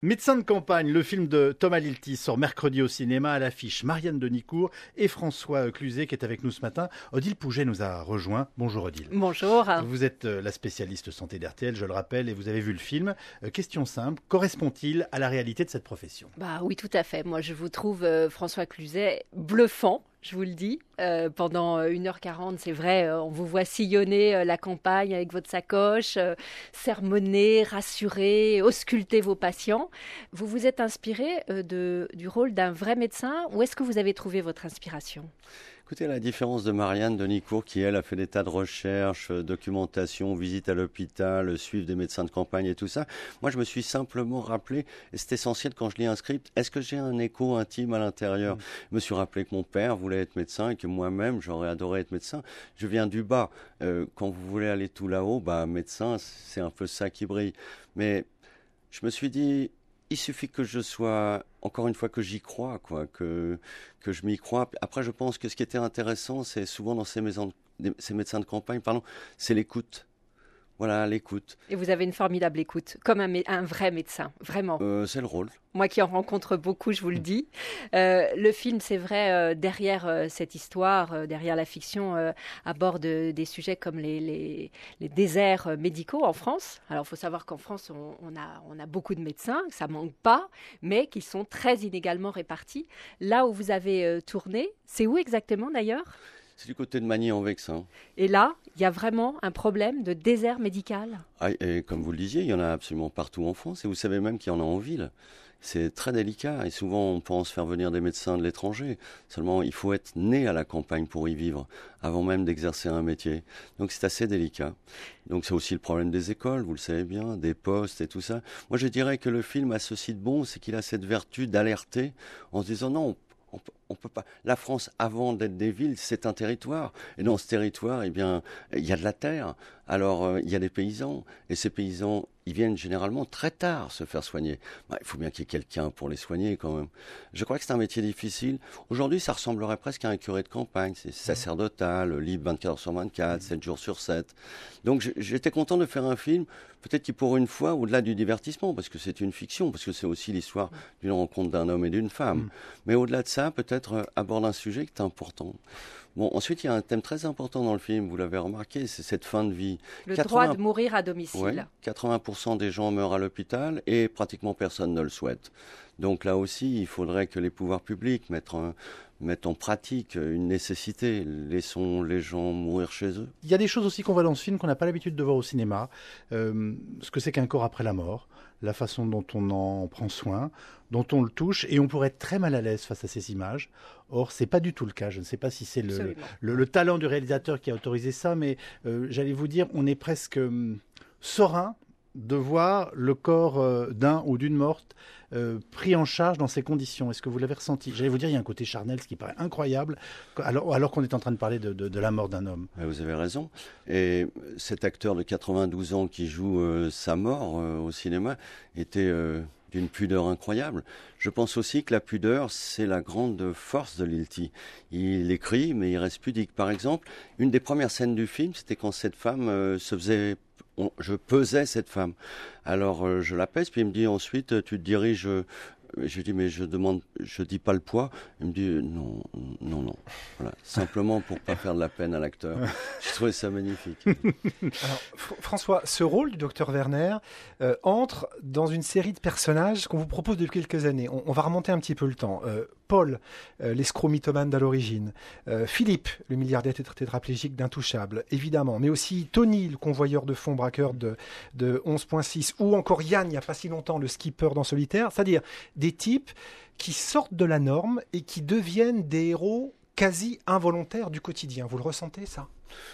Médecin de campagne, le film de Thomas Lilti sort mercredi au cinéma. À l'affiche Marianne Denicourt et François Cluzet qui est avec nous ce matin. Odile Pouget nous a rejoint. Bonjour Odile. Bonjour. Vous êtes la spécialiste santé d'RTL, je le rappelle, et vous avez vu le film. Question simple, correspond-il à la réalité de cette profession ? Bah oui, tout à fait. Moi, je vous trouve, François Cluzet, bluffant. Je vous le dis, pendant 1h40, c'est vrai, on vous voit sillonner la campagne avec votre sacoche, sermonner, rassurer, ausculter vos patients. Vous vous êtes inspiré du rôle d'un vrai médecin. Où est-ce que vous avez trouvé votre inspiration ? Écoutez, à la différence de Marianne Denicourt, qui elle a fait des tas de recherches, documentation, visite à l'hôpital, suivre des médecins de campagne et tout ça, moi je me suis simplement rappelé, et c'est essentiel quand je lis un script, est-ce que j'ai un écho intime à l'intérieur ? Je me suis rappelé que mon père voulait être médecin et que moi-même j'aurais adoré être médecin. Je viens du bas. Quand vous voulez aller tout là-haut, médecin, c'est un peu ça qui brille. Mais je me suis dit, il suffit que je sois, encore une fois, que j'y crois, que je m'y crois. Après, je pense que ce qui était intéressant, c'est souvent dans ces médecins de campagne, c'est l'écoute. Voilà, l'écoute. Et vous avez une formidable écoute, comme un vrai médecin, vraiment. C'est le rôle. Moi qui en rencontre beaucoup, je vous le dis. Le film, c'est vrai, derrière cette histoire, derrière la fiction, aborde des sujets comme les déserts médicaux en France. Alors, il faut savoir qu'en France, on a beaucoup de médecins, que ça ne manque pas, mais qui sont très inégalement répartis. Là où vous avez tourné, c'est où exactement d'ailleurs ? C'est du côté de Magny-en-Vexin. Et là, il y a vraiment un problème de désert médical. Et comme vous le disiez, il y en a absolument partout en France. Et vous savez même qu'il y en a en ville. C'est très délicat. Et souvent, on pense faire venir des médecins de l'étranger. Seulement, il faut être né à la campagne pour y vivre, avant même d'exercer un métier. Donc, c'est assez délicat. Donc, c'est aussi le problème des écoles, vous le savez bien, des postes et tout ça. Moi, je dirais que le film a ceci de bon, c'est qu'il a cette vertu d'alerter en se disant non, on peut pas. La France, avant d'être des villes, c'est un territoire. Et dans ce territoire, il y a de la terre. Alors, il y a des paysans. Et ces paysans, ils viennent généralement très tard se faire soigner. Il faut bien qu'il y ait quelqu'un pour les soigner quand même. Je crois que c'est un métier difficile. Aujourd'hui, ça ressemblerait presque à un curé de campagne. C'est sacerdotal, libre 24 heures sur 24, 7 jours sur 7. Donc, j'étais content de faire un film, peut-être qui pour une fois, au-delà du divertissement, parce que c'est une fiction, parce que c'est aussi l'histoire d'une rencontre d'un homme et d'une femme. Mais au-delà de ça, peut-être aborde un sujet qui est important. Bon, ensuite, il y a un thème très important dans le film, vous l'avez remarqué, c'est cette fin de vie. Le droit de mourir à domicile. Ouais, 80% des gens meurent à l'hôpital et pratiquement personne ne le souhaite. Donc là aussi, il faudrait que les pouvoirs publics mettent en pratique une nécessité. Laissons les gens mourir chez eux. Il y a des choses aussi qu'on voit dans ce film qu'on n'a pas l'habitude de voir au cinéma. Ce que c'est qu'un corps après la mort, la façon dont on en prend soin, dont on le touche, et on pourrait être très mal à l'aise face à ces images. Or, c'est pas du tout le cas. Je ne sais pas si c'est le talent du réalisateur qui a autorisé ça, mais j'allais vous dire, on est presque serein de voir le corps d'un ou d'une morte pris en charge dans ces conditions. Est-ce que vous l'avez ressenti ? J'allais vous dire, il y a un côté charnel, ce qui paraît incroyable, alors qu'on est en train de parler de la mort d'un homme. Vous avez raison. Et cet acteur de 92 ans qui joue sa mort au cinéma était d'une pudeur incroyable. Je pense aussi que la pudeur, c'est la grande force de Lilti. Il écrit, mais il reste pudique. Par exemple, une des premières scènes du film, c'était quand cette femme je pesais cette femme. Alors je la pèse, puis il me dit ensuite, tu te diriges. Je dis mais je dis pas le poids. Il me dit non. Voilà, simplement pour pas faire de la peine à l'acteur. J'ai trouvé ça magnifique. Alors, François, ce rôle du docteur Werner entre dans une série de personnages qu'on vous propose depuis quelques années. On va remonter un petit peu le temps. Paul, l'escroc mythomane à l'origine. Philippe, le milliardaire tétraplégique d'Intouchable, évidemment. Mais aussi Tony, le convoyeur de fonds braqueur de 11.6. Ou encore Yann, il n'y a pas si longtemps, le skipper dans Solitaire. C'est-à-dire des types qui sortent de la norme et qui deviennent des héros quasi involontaires du quotidien. Vous le ressentez, ça ?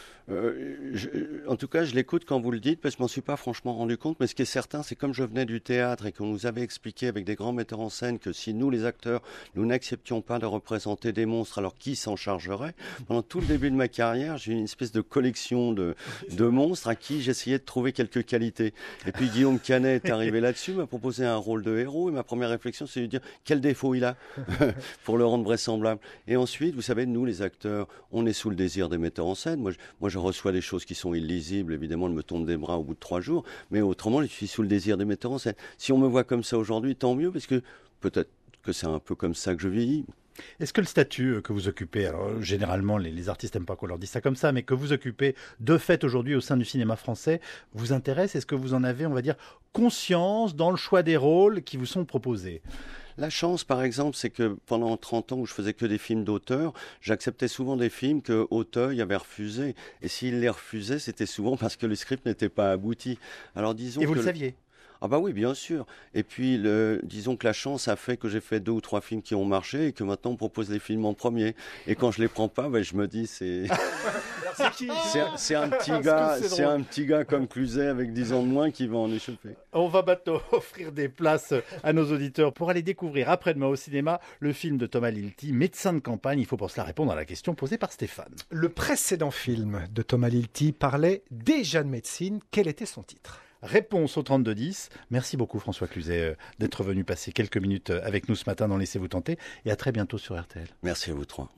En tout cas, je l'écoute quand vous le dites, parce que je m'en suis pas franchement rendu compte. Mais ce qui est certain, c'est comme je venais du théâtre et qu'on nous avait expliqué avec des grands metteurs en scène que si nous, les acteurs, nous n'acceptions pas de représenter des monstres, alors qui s'en chargerait ? Pendant tout le début de ma carrière, j'ai eu une espèce de collection de monstres à qui j'essayais de trouver quelques qualités. Et puis Guillaume Canet est arrivé là-dessus, m'a proposé un rôle de héros, et ma première réflexion, c'est de lui dire quel défaut il a pour le rendre vraisemblable. Et ensuite, vous savez, nous, les acteurs, on est sous le désir des metteurs en scène. Moi, je reçois des choses qui sont illisibles, évidemment, elles me tombent des bras au bout de 3 jours, mais autrement, je suis sous le désir des metteurs en scène. Si on me voit comme ça aujourd'hui, tant mieux, parce que peut-être que c'est un peu comme ça que je vieillis. Est-ce que le statut que vous occupez, alors généralement les artistes n'aiment pas qu'on leur dise ça comme ça, mais que vous occupez de fait aujourd'hui au sein du cinéma français, vous intéresse? Est-ce que vous en avez, on va dire, conscience dans le choix des rôles qui vous sont proposés? La chance, par exemple, c'est que pendant 30 ans où je faisais que des films d'auteur, j'acceptais souvent des films que Auteuil avait refusés. Et s'il les refusait, c'était souvent parce que le script n'était pas abouti. Alors disons Et vous que le saviez? Ah bah oui, bien sûr. Et puis, disons que la chance a fait que j'ai fait 2 ou 3 films qui ont marché et que maintenant on propose les films en premier. Et quand je les prends pas, je me dis c'est un petit gars comme Cluzet avec 10 ans de moins qui va en échapper. On va maintenant offrir des places à nos auditeurs pour aller découvrir après-demain au cinéma le film de Thomas Lilti, Médecin de campagne. Il faut pour cela répondre à la question posée par Stéphane. Le précédent film de Thomas Lilti parlait déjà de médecine. Quel était son titre? Réponse au 3210. Merci beaucoup François Cluzet d'être venu passer quelques minutes avec nous ce matin dans Laissez-vous tenter et à très bientôt sur RTL. Merci à vous trois.